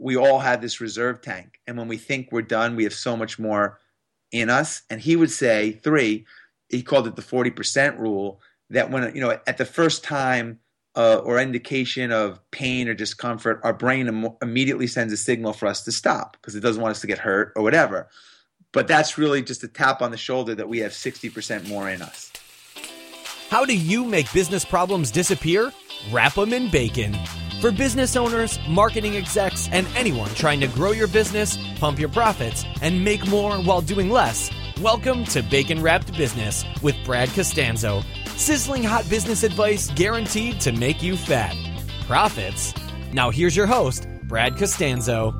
we all have this reserve tank. And when we think we're done, we have so much more in us. And he would say, he called it the 40% rule, that when, at the first time or indication of pain or discomfort, our brain immediately sends a signal for us to stop because it doesn't want us to get hurt or whatever. But that's really just a tap on the shoulder that we have 60% more in us. How do you make business problems disappear? Wrap them in bacon. For business owners, marketing execs, and anyone trying to grow your business, pump your profits, and make more while doing less, welcome to Bacon Wrapped Business with Brad Costanzo. Sizzling hot business advice guaranteed to make you fat. Profits? Now here's your host, Brad Costanzo.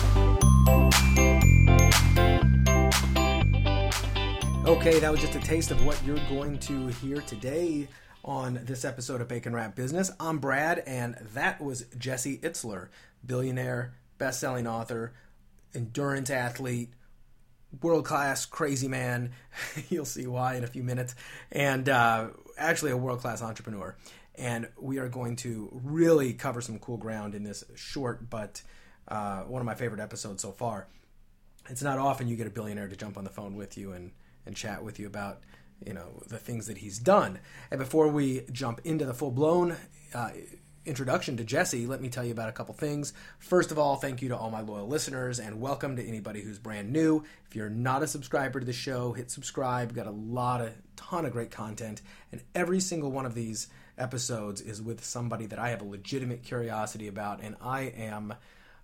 Okay, that was just a taste of what you're going to hear today on this episode of Bacon Wrapped Business. I'm Brad, and that was Jesse Itzler, billionaire, best-selling author, endurance athlete, world-class crazy man. You'll see why in a few minutes. And actually a world-class entrepreneur. And we are going to really cover some cool ground in this short but one of my favorite episodes so far. It's not often you get a billionaire to jump on the phone with you and chat with you about, the things that he's done. And before we jump into the full-blown introduction to Jesse, let me tell you about a couple things. First of all, thank you to all my loyal listeners, and welcome to anybody who's brand new. If you're not a subscriber to the show, hit subscribe. We've got a ton of great content, and every single one of these episodes is with somebody that I have a legitimate curiosity about, and I am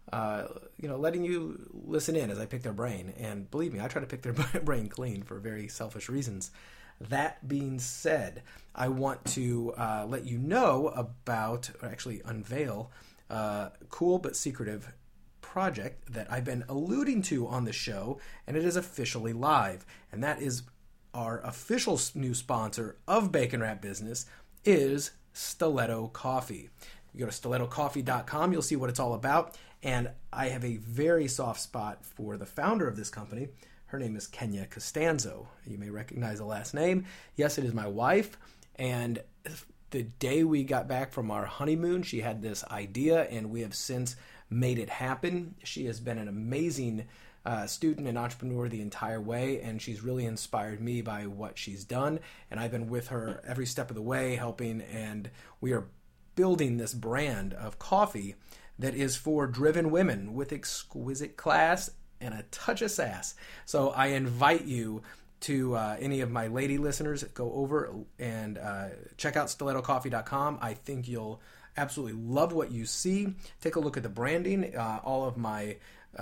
letting you listen in as I pick their brain. And believe me, I try to pick their brain clean for very selfish reasons. That being said, I want to let you know about, or actually unveil, a cool but secretive project that I've been alluding to on the show, and it is officially live. And that is our official new sponsor of Bacon Wrap Business is Stiletto Coffee. You go to stilettocoffee.com, you'll see what it's all about. And I have a very soft spot for the founder of this company. Her name is Kenya Costanzo. You may recognize the last name. Yes, it is my wife. And the day we got back from our honeymoon, she had this idea, and we have since made it happen. She has been an amazing student and entrepreneur the entire way, and she's really inspired me by what she's done. And I've been with her every step of the way, helping, and we are building this brand of coffee that is for driven women with exquisite class and a touch of sass. So I invite you to any of my lady listeners, go over and check out stilettocoffee.com. I think you'll absolutely love what you see. Take a look at the branding. All of my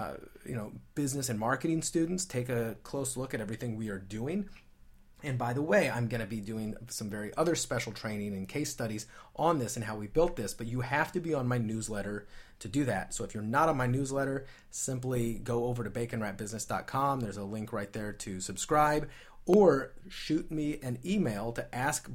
business and marketing students take a close look at everything we are doing. And by the way, I'm going to be doing some very other special training and case studies on this and how we built this, but you have to be on my newsletter to do that. So if you're not on my newsletter, simply go over to baconwrapbusiness.com. There's a link right there to subscribe, or shoot me an email to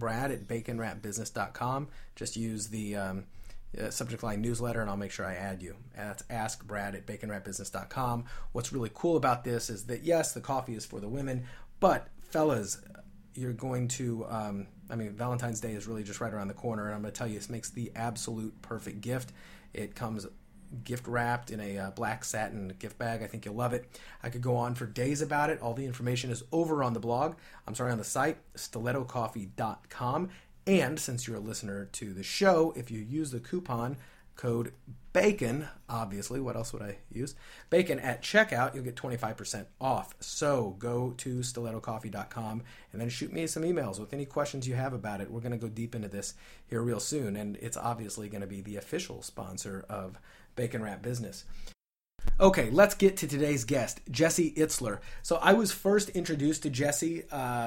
askbrad@baconwrapbusiness.com. Just use the subject line newsletter, and I'll make sure I add you. That's askbrad@baconwrapbusiness.com. What's really cool about this is that, yes, the coffee is for the women, but fellas, you're going to, Valentine's Day is really just right around the corner, and I'm going to tell you, this makes the absolute perfect gift. It comes gift wrapped in a black satin gift bag. I think you'll love it. I could go on for days about it. All the information is over on the on the site, stilettocoffee.com. And since you're a listener to the show, if you use the coupon code BACON, obviously, what else would I use? BACON at checkout, you'll get 25% off. So go to stilettocoffee.com and then shoot me some emails with any questions you have about it. We're going to go deep into this here real soon, and it's obviously going to be the official sponsor of Bacon Wrap Business. Okay, let's get to today's guest, Jesse Itzler. So I was first introduced to Jesse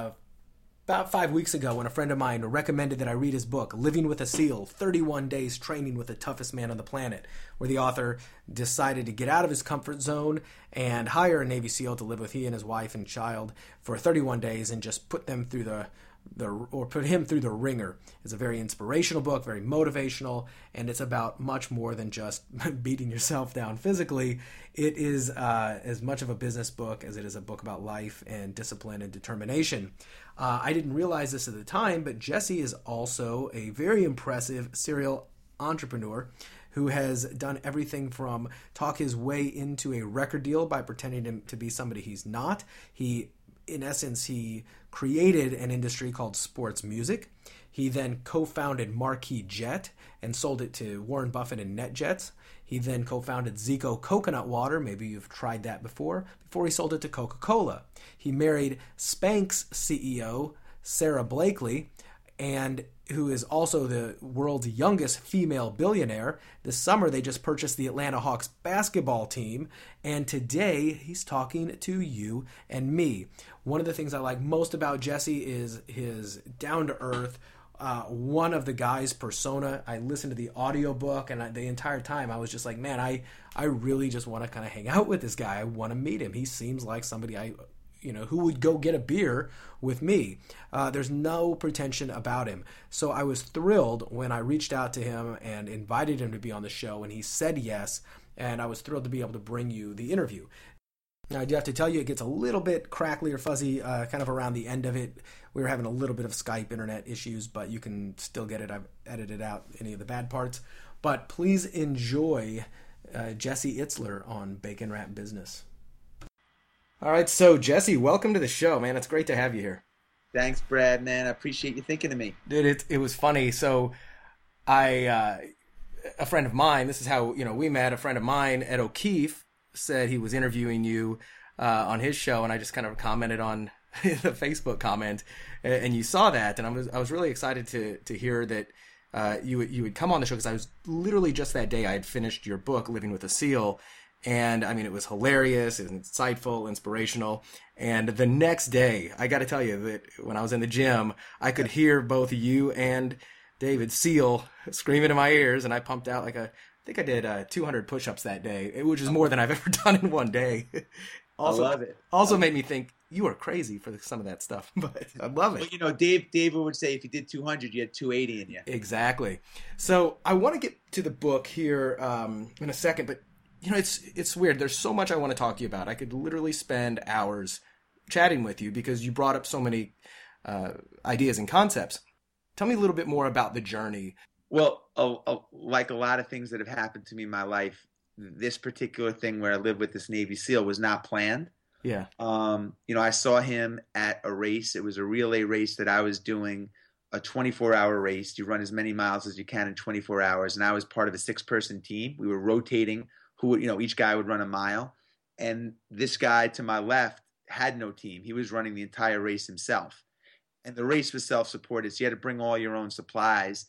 about 5 weeks ago when a friend of mine recommended that I read his book, Living with a SEAL, 31 Days Training with the Toughest Man on the Planet, where the author decided to get out of his comfort zone and hire a Navy SEAL to live with he and his wife and child for 31 days and just put them through put him through the ringer. It's a very inspirational book, very motivational, and it's about much more than just beating yourself down physically. It is as much of a business book as it is a book about life and discipline and determination. I didn't realize this at the time, but Jesse is also a very impressive serial entrepreneur who has done everything from talk his way into a record deal by pretending to be somebody he's not. In essence, he created an industry called sports music. He then co-founded Marquis Jet and sold it to Warren Buffett and NetJets. He then co-founded Zico Coconut Water. Maybe you've tried that before he sold it to Coca-Cola. He married Spanx CEO Sarah Blakely, and who is also the world's youngest female billionaire. This summer, they just purchased the Atlanta Hawks basketball team, and today he's talking to you and me. One of the things I like most about Jesse is his down-to-earth, one of the guy's persona. I listened to the audiobook, and the entire time I was just like, man, I really just want to kind of hang out with this guy. I want to meet him. He seems like somebody who would go get a beer with me. There's no pretension about him. So I was thrilled when I reached out to him and invited him to be on the show, and he said yes, and I was thrilled to be able to bring you the interview. Now, I do have to tell you, it gets a little bit crackly or fuzzy kind of around the end of it. We were having a little bit of Skype internet issues, but you can still get it. I've edited out any of the bad parts. But please enjoy Jesse Itzler on Bacon Wrap Business. All right, so Jesse, welcome to the show, man. It's great to have you here. Thanks, Brad, man. I appreciate you thinking of me. Dude, it was funny. So a friend of mine, this is how we met, a friend of mine, Ed O'Keefe, said he was interviewing you on his show, and I just kind of commented on the Facebook comment, and you saw that, and I was really excited to hear that you would come on the show, because I was literally just that day I had finished your book, Living with a SEAL, and I mean, it was hilarious, it was insightful, inspirational, and the next day, I got to tell you that when I was in the gym, I could hear both you and David Seal screaming in my ears, and I pumped out I think I did 200 push-ups that day, which is more than I've ever done in one day. Also, I love it. Also made me think, you are crazy for some of that stuff, but I love it. Well, David would say if you did 200, you had 280 in you. Exactly. So I want to get to the book here in a second, but it's weird. There's so much I want to talk to you about. I could literally spend hours chatting with you because you brought up so many ideas and concepts. Tell me a little bit more about the journey. Well, like a lot of things that have happened to me in my life, this particular thing where I lived with this Navy SEAL was not planned. Yeah. I saw him at a race. It was a relay race that I was doing, a 24-hour race. You run as many miles as you can in 24 hours. And I was part of a 6-person team. We were rotating each guy would run a mile. And this guy to my left had no team. He was running the entire race himself. And the race was self-supported. So you had to bring all your own supplies.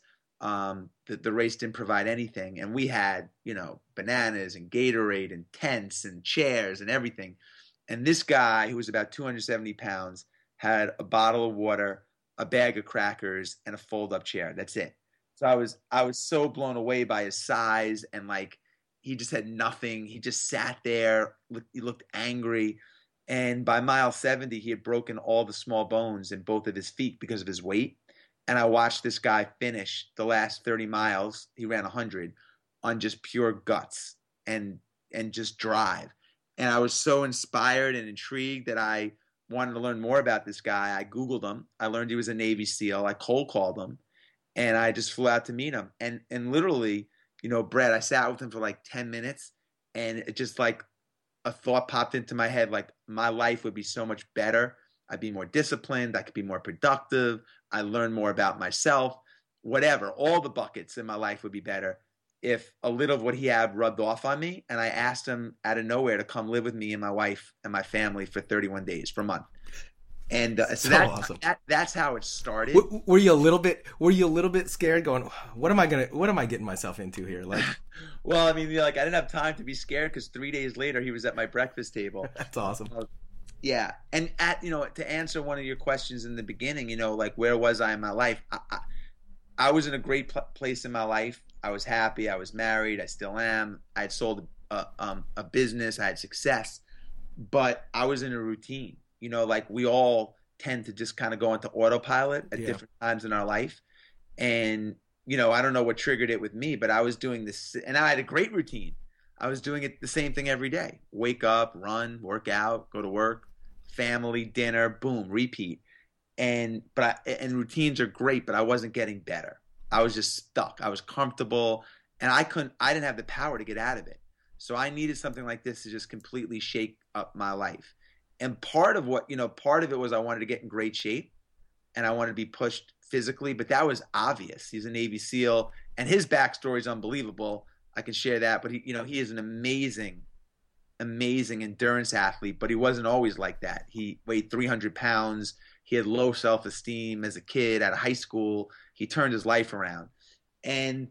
The race didn't provide anything. And we had, bananas and Gatorade and tents and chairs and everything. And this guy, who was about 270 pounds, had a bottle of water, a bag of crackers, and a fold-up chair. That's it. So I was so blown away by his size, and he just had nothing. He just sat there. He looked angry. And by mile 70, he had broken all the small bones in both of his feet because of his weight. And I watched this guy finish the last 30 miles. He ran 100 on just pure guts and just drive. And I was so inspired and intrigued that I wanted to learn more about this guy. I Googled him. I learned he was a Navy SEAL. I cold called him, and I just flew out to meet him. And literally, Brett, I sat with him for 10 minutes, and it just a thought popped into my head, my life would be so much better. I'd be more disciplined. I could be more productive. I learn more about myself, whatever. All the buckets in my life would be better if a little of what he had rubbed off on me. And I asked him out of nowhere to come live with me and my wife and my family for 31 days, for a month. And so awesome. That's how it started. Were you a little bit scared, going, what am I getting myself into here? Well, I mean, I didn't have time to be scared, because 3 days later he was at my breakfast table. That's awesome. Yeah. And to answer one of your questions in the beginning, where was I in my life? I was in a great place in my life. I was happy. I was married. I still am. I had sold a business. I had success, but I was in a routine. We all tend to just kind of go into autopilot at different times in our life. And, I don't know what triggered it with me, but I was doing this, and I had a great routine. I was doing the same thing every day. Wake up, run, work out, go to work, family, dinner, boom, repeat. And routines are great, but I wasn't getting better. I was just stuck. I was comfortable, and I didn't have the power to get out of it. So I needed something like this to just completely shake up my life. And part of it was I wanted to get in great shape and I wanted to be pushed physically, but that was obvious. He's a Navy SEAL and his backstory is unbelievable. I can share that, but he is an amazing endurance athlete, but he wasn't always like that. He weighed 300 pounds. He had low self-esteem as a kid out of high school. He turned his life around. And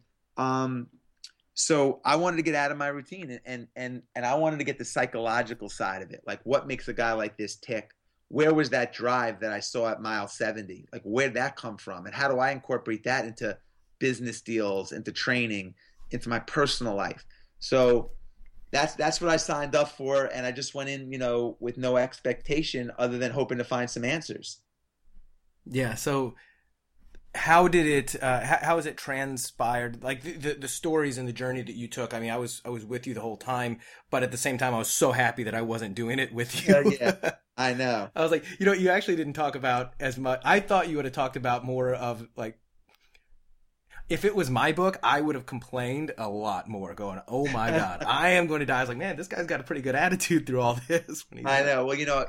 so I wanted to get out of my routine and I wanted to get the psychological side of it. Like, what makes a guy like this tick? Where was that drive that I saw at mile 70? Like, where did that come from? And how do I incorporate that into business deals, into training, into my personal life? So that's what I signed up for. And I just went in, with no expectation other than hoping to find some answers. Yeah. So how did it, how has it transpired? Like the stories and the journey that you took. I mean, I was with you the whole time, but at the same time, I was so happy that I wasn't doing it with you. Yeah, I know. I was like, you actually didn't talk about as much. I thought you would have talked about more of like, if it was my book, I would have complained a lot more going, oh my God, I am going to die. I was like, man, this guy's got a pretty good attitude through all this. I know. Well,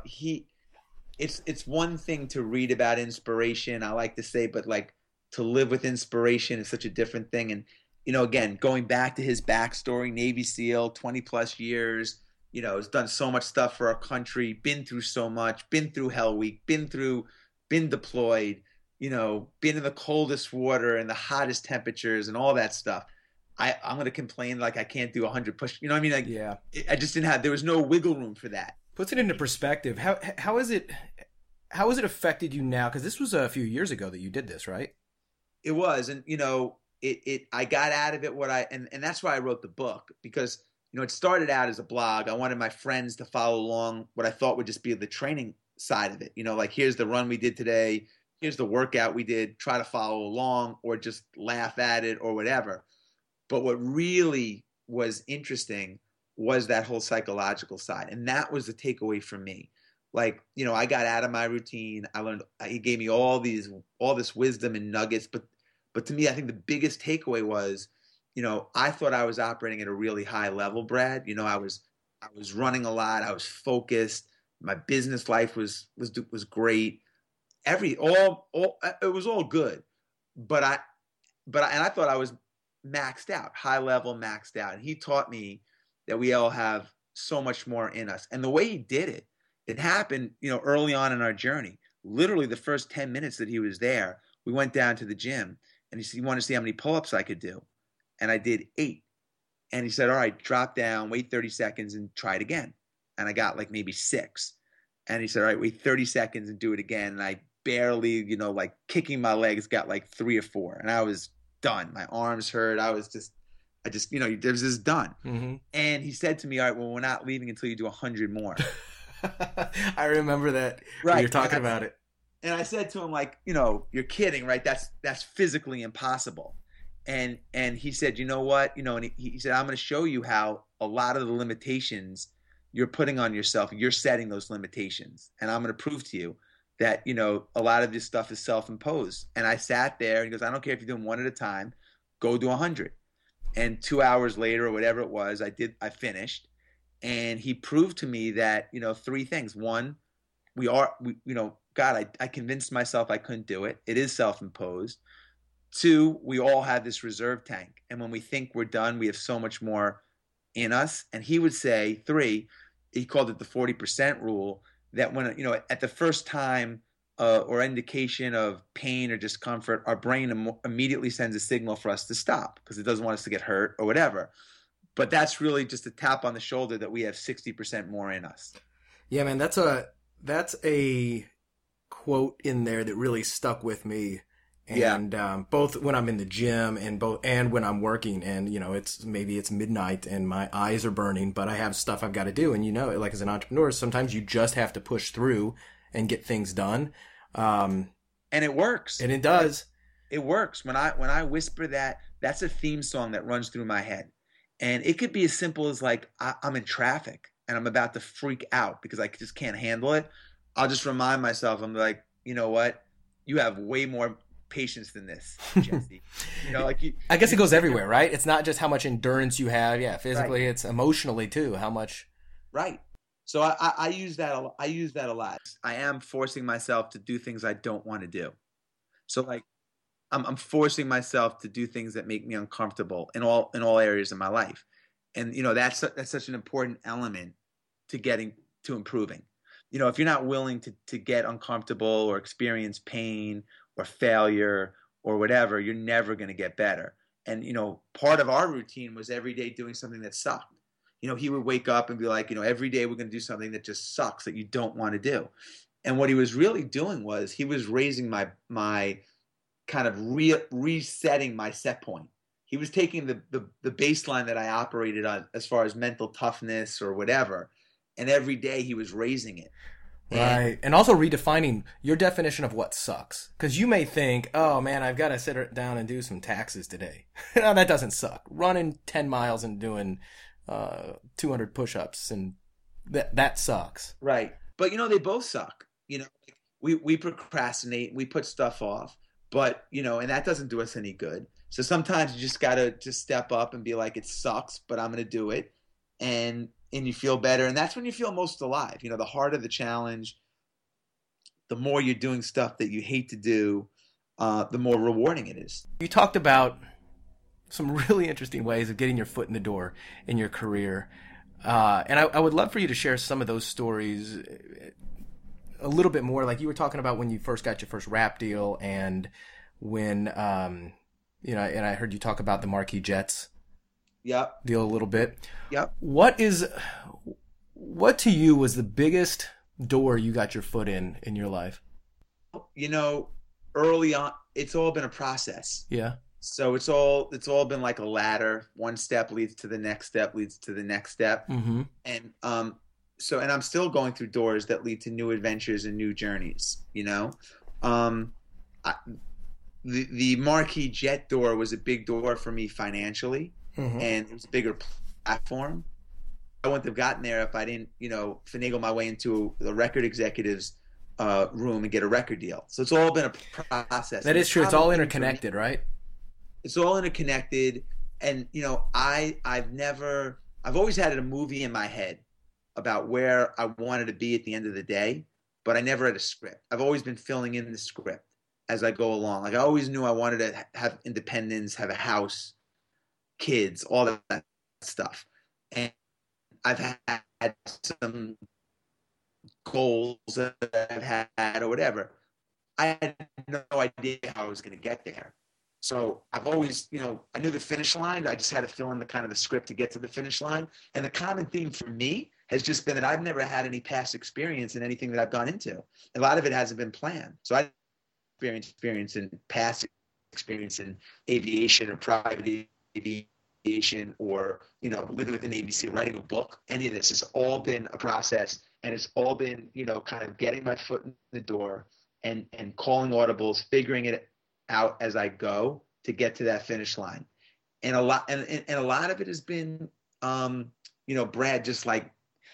it's one thing to read about inspiration, I like to say, but like to live with inspiration is such a different thing. And, again, going back to his backstory, Navy SEAL, 20 plus years, has done so much stuff for our country, been through so much, been through Hell Week, been deployed, been in the coldest water and the hottest temperatures and all that stuff. I'm going to complain like I can't do 100 push. You know what I mean? Like, yeah. I just didn't have, there was no wiggle room for that. Puts it into perspective. How has it affected you now? Because this was a few years ago that you did this, right? It was. And, I got out of it and that's why I wrote the book, because, it started out as a blog. I wanted my friends to follow along what I thought would just be the training side of it. Like, here's the run we did today. Here's the workout we did. Try to follow along or just laugh at it or whatever. But what really was interesting was that whole psychological side. And that was the takeaway from me. Like, I got out of my routine. I learned, he gave me all this wisdom and nuggets. But to me, I think the biggest takeaway was, I thought I was operating at a really high level, Brad. I was running a lot. I was focused. My business life was great. It was all good. But I thought I was maxed out, high level maxed out. And he taught me that we all have so much more in us. And the way he did it happened, early on in our journey. Literally the first 10 minutes that he was there, we went down to the gym and he said, you want to see how many pull-ups I could do? And I did 8. And he said, all right, drop down, wait 30 seconds and try it again. And I got like maybe 6. And he said, all right, wait 30 seconds and do it again. And I barely, like kicking my legs, got like 3 or 4. And I was done. My arms hurt. I was just, there was this done. Mm-hmm. And he said to me, all right, well, we're not leaving until you do 100 more. I remember that. Right. You're talking about it. And I said to him, like, you're kidding, right? That's physically impossible. And he said, you know what? And he said, I'm going to show you how a lot of the limitations you're putting on yourself, you're setting those limitations. And I'm going to prove to you that, a lot of this stuff is self-imposed. And I sat there and he goes, I don't care if you're doing 1 at a time, go do 100. And 2 hours later or whatever it was, I finished. And he proved to me that, 3 things. 1, God, I convinced myself I couldn't do it. It is self-imposed. 2, we all have this reserve tank. And when we think we're done, we have so much more in us. And he would say, 3, he called it the 40% rule, that when, at the first time or indication of pain or discomfort, our brain immediately sends a signal for us to stop because it doesn't want us to get hurt or whatever. But that's really just a tap on the shoulder that we have 60% more in us. Yeah, man, that's a quote in there that really stuck with me. And both when I'm in the gym and when I'm working, and it's midnight and my eyes are burning, but I have stuff I've got to do. And like as an entrepreneur, sometimes you just have to push through and get things done. And it works. And it does. It works. When I whisper that's a theme song that runs through my head. And it could be as simple as like, I'm in traffic and I'm about to freak out because I just can't handle it. I'll just remind myself, I'm like, you know what? You have way more patience than this, Jesse. I guess it goes everywhere, right? It's not just how much endurance you have. Yeah, physically, right. It's emotionally too. How much? Right. So I use that. I use that a lot. I am forcing myself to do things I don't want to do. So like, I'm forcing myself to do things that make me uncomfortable in all areas of my life, and that's such an important element to getting to improving. If you're not willing to get uncomfortable or experience pain or failure or whatever, you're never going to get better. And part of our routine was every day doing something that sucked. He would wake up and be like, every day we're going to do something that just sucks, that you don't want to do. And what he was really doing was he was raising my kind of resetting my set point. He was taking the baseline that I operated on as far as mental toughness or whatever, and every day he was raising it. Right. And also redefining your definition of what sucks. Because you may think, oh man, I've got to sit down and do some taxes today. No, that doesn't suck. Running 10 miles and doing 200 push-ups, and that sucks. Right. But they both suck. We procrastinate, we put stuff off, but and that doesn't do us any good. So sometimes you just got to just step up and be like, it sucks, but I'm going to do it. And you feel better. And that's when you feel most alive. The harder the challenge, the more you're doing stuff that you hate to do, the more rewarding it is. You talked about some really interesting ways of getting your foot in the door in your career. And I would love for you to share some of those stories a little bit more. Like you were talking about when you first got your first rap deal, and when, and I heard you talk about the Marquis Jets. Yep. Deal a little bit. Yep. What to you was the biggest door you got your foot in your life? Early on, it's all been a process. Yeah. So it's all been like a ladder. One step leads to the next step, leads to the next step. Mm-hmm. And and I'm still going through doors that lead to new adventures and new journeys. The Marquis Jet door was a big door for me financially. Mm-hmm. And it was a bigger platform. I wouldn't have gotten there if I didn't, finagle my way into the record executive's room and get a record deal. So it's all been a process. That is true. It's all interconnected, right? It's all interconnected. And, I've always had a movie in my head about where I wanted to be at the end of the day, but I never had a script. I've always been filling in the script as I go along. Like I always knew I wanted to have independence, have a house, kids, all that stuff. And I've had some goals that I've had or whatever. I had no idea how I was going to get there. So I've always, I knew the finish line. I just had to fill in the kind of the script to get to the finish line. And the common theme for me has just been that I've never had any past experience in anything that I've gone into. A lot of it hasn't been planned. So I experience in past experience in aviation or private aviation or, living with an ABC, writing a book. Any of this has all been a process, and it's all been, kind of getting my foot in the door and calling audibles, figuring it out as I go to get to that finish line. And a lot of it has been, Brad, just like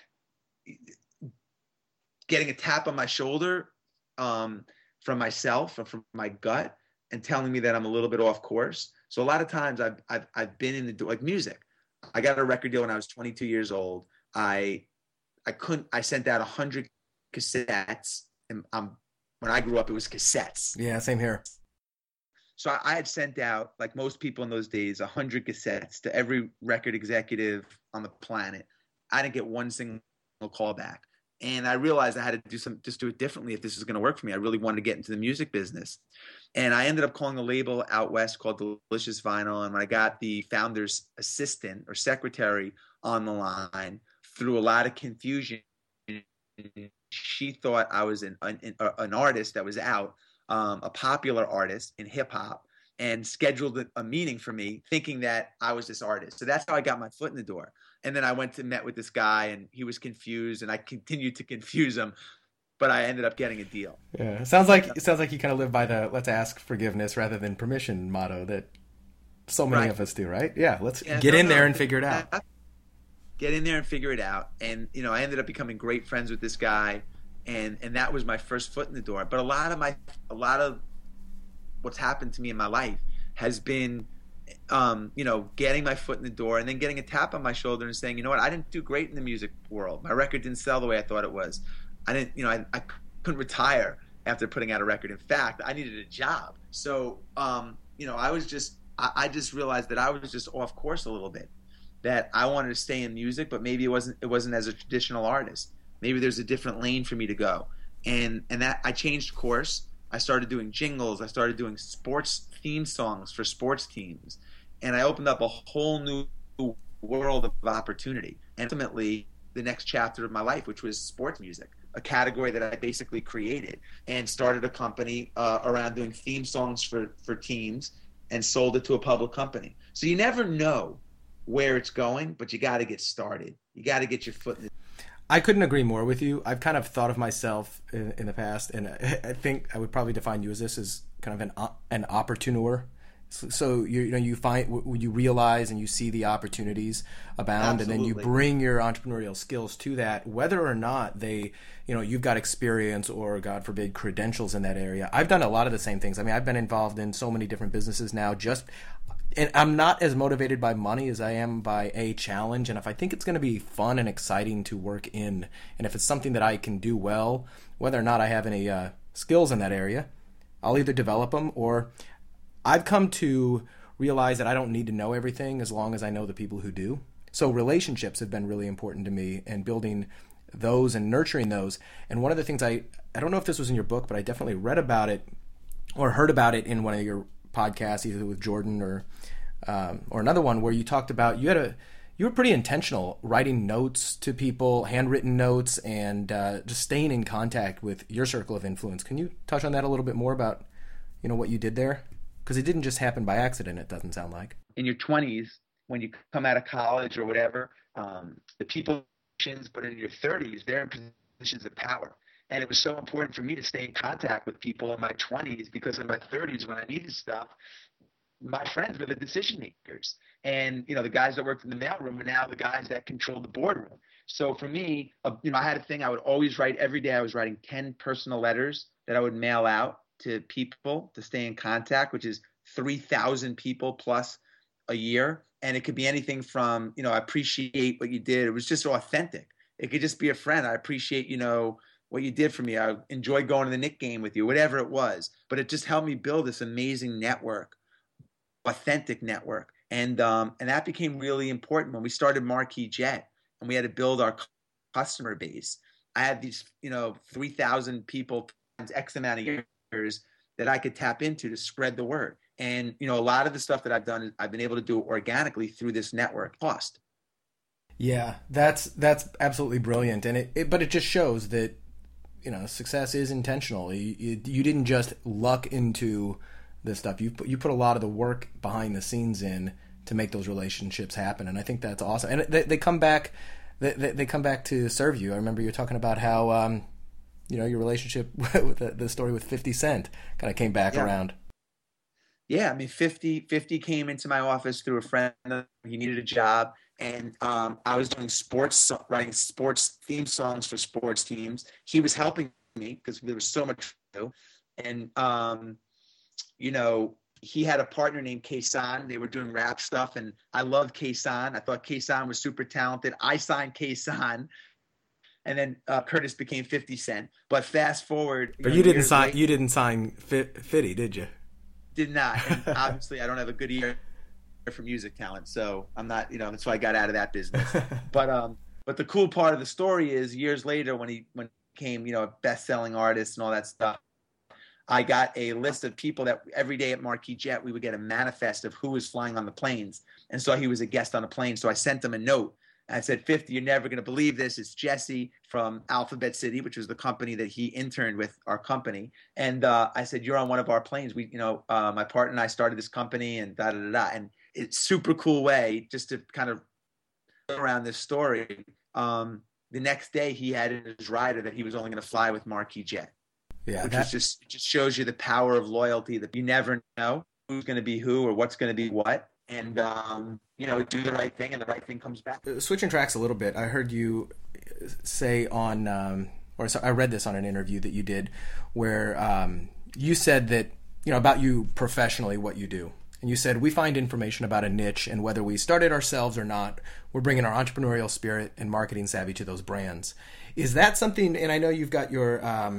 getting a tap on my shoulder from myself or from my gut and telling me that I'm a little bit off course. So a lot of times I've been in the door, like music. I got a record deal when I was 22 years old. I sent out 100 cassettes, and when I grew up, it was cassettes. Yeah, same here. So I had sent out, like most people in those days, 100 cassettes to every record executive on the planet. I didn't get one single call back. And I realized I had to do it differently if this was going to work for me. I really wanted to get into the music business. And I ended up calling a label out west called Delicious Vinyl. And when I got the founder's assistant or secretary on the line, through a lot of confusion, she thought I was an artist that was out, a popular artist in hip hop, and scheduled a meeting for me thinking that I was this artist. So that's how I got my foot in the door. And then I met with this guy, and he was confused, and I continued to confuse him, but I ended up getting a deal. Yeah, it sounds like you kind of live by the "let's ask forgiveness rather than permission" motto that so many of us do, right? Yeah, let's get in there and figure it out. Get in there and figure it out. And I ended up becoming great friends with this guy, and that was my first foot in the door. But a lot of what's happened to me in my life has been, getting my foot in the door and then getting a tap on my shoulder and saying, you know what, I didn't do great in the music world. My record didn't sell the way I thought it was. I didn't, I couldn't retire after putting out a record. In fact, I needed a job. So, I just realized that I was just off course a little bit, that I wanted to stay in music, but maybe it wasn't as a traditional artist. Maybe there's a different lane for me to go. And that I changed course. I started doing jingles. I started doing sports theme songs for sports teams. And I opened up a whole new world of opportunity. And ultimately, the next chapter of my life, which was sports music, a category that I basically created, and started a company around doing theme songs for teams and sold it to a public company. So you never know where it's going, but you got to get started. You got to get your foot in the... I couldn't agree more with you. I've kind of thought of myself in the past, and I think I would probably define you as this as kind of an opportuneur. So you find, you realize and you see the opportunities abound. Absolutely. And then you bring your entrepreneurial skills to that, whether or not you've got experience or, God forbid, credentials in that area. I've done a lot of the same things. I mean, I've been involved in so many different businesses now, and I'm not as motivated by money as I am by a challenge. And if I think it's going to be fun and exciting to work in, and if it's something that I can do well, whether or not I have any skills in that area, I'll either develop them, or I've come to realize that I don't need to know everything as long as I know the people who do. So relationships have been really important to me, and building those and nurturing those. And one of the things I don't know if this was in your book, but I definitely read about it or heard about it in one of your podcasts, either with Jordan or another one, where you talked about you were pretty intentional writing notes to people, handwritten notes, and just staying in contact with your circle of influence. Can you touch on that a little bit more about what you did there? Because it didn't just happen by accident, it doesn't sound like. In your 20s, when you come out of college or whatever, the people, but in your 30s, they're in positions of power. And it was so important for me to stay in contact with people in my 20s, because in my 30s, when I needed stuff, my friends were the decision makers. And, the guys that worked in the mailroom are now the guys that control the boardroom. So for me, I had a thing I would always write every day. I was writing 10 personal letters that I would mail out to people to stay in contact, which is 3,000 people plus a year. And it could be anything from, I appreciate what you did. It was just authentic. It could just be a friend. I appreciate, what you did for me. I enjoyed going to the Knick game with you, whatever it was. But it just helped me build this amazing network, authentic network. And that became really important when we started Marquis Jet, and we had to build our customer base. I had these, 3,000 people times X amount of years that I could tap into to spread the word. And, a lot of the stuff that I've done, I've been able to do organically through this network. Cost. Yeah, that's absolutely brilliant. And but it just shows that, success is intentional. You didn't just luck into this stuff. You put a lot of the work behind the scenes in to make those relationships happen. And I think that's awesome. And they come back, they come back to serve you. I remember you were talking about how, your relationship with the story with 50 Cent kind of came back around. Yeah, I mean, 50 came into my office through a friend. He needed a job, and I was doing writing sports theme songs for sports teams. He was helping me because there was so much to do. And, he had a partner named Kaysan. They were doing rap stuff, and I loved Kaysan. I thought Kaysan was super talented. I signed Kaysan. And then Curtis became 50 Cent. But fast forward, but you didn't sign 50, did you? Did not. And obviously, I don't have a good ear for music talent, so I'm not. That's why I got out of that business. But the cool part of the story is, years later, when he became a best-selling artist and all that stuff, I got a list of people that every day at Marquis Jet we would get a manifest of who was flying on the planes, and so he was a guest on a plane. So I sent him a note. I said, 50, you're never going to believe this. It's Jesse from Alphabet City, which was the company that he interned with, our company. And I said, you're on one of our planes. We, my partner and I started this company, and da-da-da-da. And it's super cool way just to kind of around this story. The next day he had in his rider that he was only going to fly with Marquis Jet. Yeah, which is just shows you the power of loyalty, that you never know who's going to be who or what's going to be what. And, do the right thing, and the right thing comes back. Switching tracks a little bit, I heard you say I read this on an interview that you did, where you said that about you professionally, what you do. And you said, we find information about a niche, and whether we start it ourselves or not, we're bringing our entrepreneurial spirit and marketing savvy to those brands. Is that something, and I know you've got your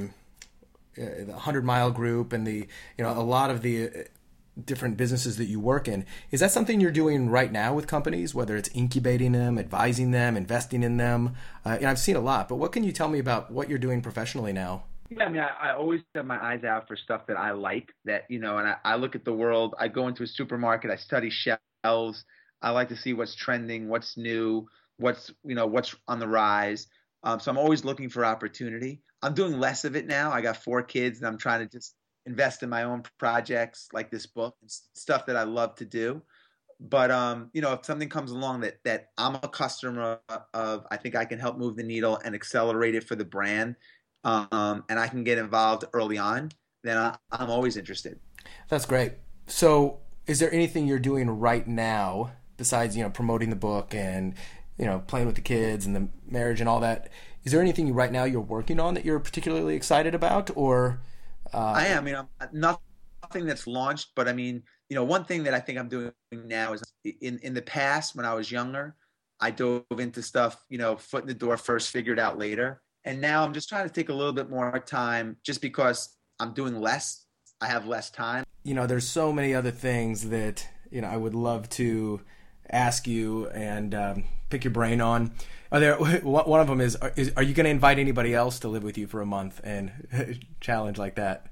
the 100 Mile Group and the a lot of the different businesses that you work in. Is that something you're doing right now with companies, whether it's incubating them, advising them, investing in them? I've seen a lot, but what can you tell me about what you're doing professionally now? Yeah, I mean, I always have my eyes out for stuff that I like, and I look at the world. I go into a supermarket, I study shelves. I like to see what's trending, what's new, what's on the rise. So I'm always looking for opportunity. I'm doing less of it now. I got 4 kids, and I'm trying to just invest in my own projects like this book and stuff that I love to do. But if something comes along that I'm a customer of, I think I can help move the needle and accelerate it for the brand, and I can get involved early on, then I'm always interested. That's great. So is there anything you're doing right now besides promoting the book and playing with the kids and the marriage and all that? Is there anything right now you're working on that you're particularly excited about, or? I am. I'm nothing that's launched, but one thing that I think I'm doing now is in the past when I was younger, I dove into stuff, foot in the door first, figured out later. And now I'm just trying to take a little bit more time just because I'm doing less. I have less time. There's so many other things that, I would love to ask you and pick your brain on. One of them is are you going to invite anybody else to live with you for a month and challenge like that?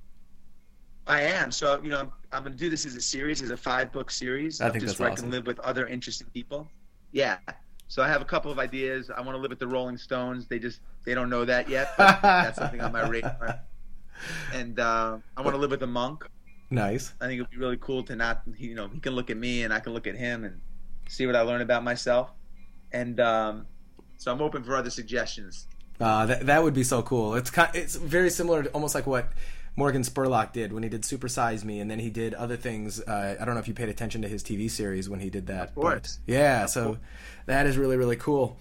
I am. So, I'm going to do this as a series, as a 5-book series. I think that's where awesome. I can live with other interesting people. Yeah. So I have a couple of ideas. I want to live with the Rolling Stones. They don't know that yet, but that's something on my radar. And I want to live with a monk. Nice. I think it would be really cool to not, he can look at me and I can look at him and see what I learn about myself. And so I'm open for other suggestions. That would be so cool. It's very similar to almost like what Morgan Spurlock did when he did Super Size Me, and then he did other things. I don't know if you paid attention to his TV series when he did that. Of course. Yeah, so that is really, really cool.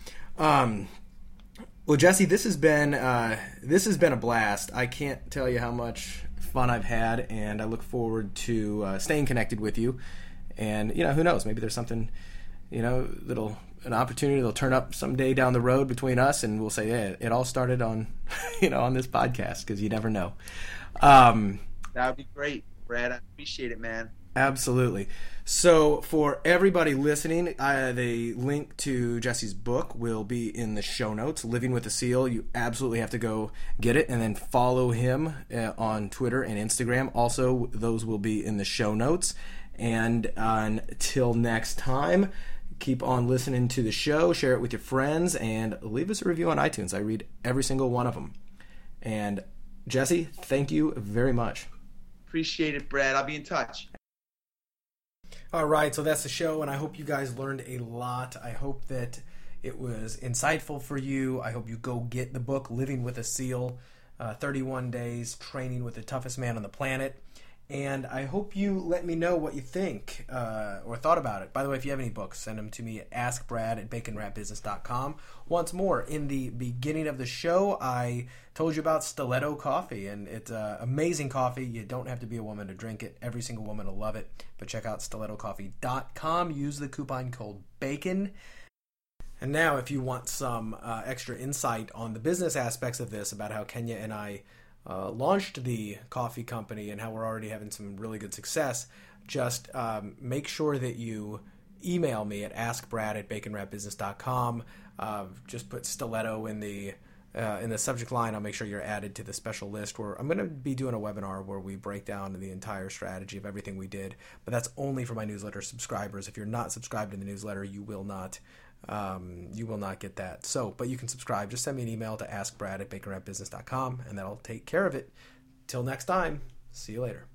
Well, Jesse, this has been a blast. I can't tell you how much fun I've had, and I look forward to staying connected with you. And who knows? Maybe there's something, an opportunity that'll turn up someday down the road between us, and we'll say, yeah, it all started on, on this podcast, because you never know. That would be great, Brad. I appreciate it, man. Absolutely. So for everybody listening, the link to Jesse's book will be in the show notes. Living with a Seal. You absolutely have to go get it, and then follow him on Twitter and Instagram. Also, those will be in the show notes. And until next time, keep on listening to the show, share it with your friends, and leave us a review on iTunes. I read every single one of them. And Jesse, thank you very much. Appreciate it, Brad. I'll be in touch. All right, so that's the show, and I hope you guys learned a lot. I hope that it was insightful for you. I hope you go get the book, Living with a Seal, 31 Days Training with the Toughest Man on the Planet. And I hope you let me know what you think or thought about it. By the way, if you have any books, send them to me at askbrad@baconwrapbusiness.com. Once more, in the beginning of the show, I told you about Stiletto Coffee, and it's amazing coffee. You don't have to be a woman to drink it. Every single woman will love it. But check out stilettocoffee.com. Use the coupon code BACON. And now, if you want some extra insight on the business aspects of this, about how Kenya and I launched the coffee company and how we're already having some really good success, just make sure that you email me at askbrad@baconwrapbusiness.com. Just put Stiletto in the subject line. I'll make sure you're added to the special list where I'm going to be doing a webinar where we break down the entire strategy of everything we did. But that's only for my newsletter subscribers. If you're not subscribed to the newsletter, you will not get that. So, but you can subscribe. Just send me an email to askbrad@baconwrapbusiness.com, and that'll take care of it. Till next time, see you later.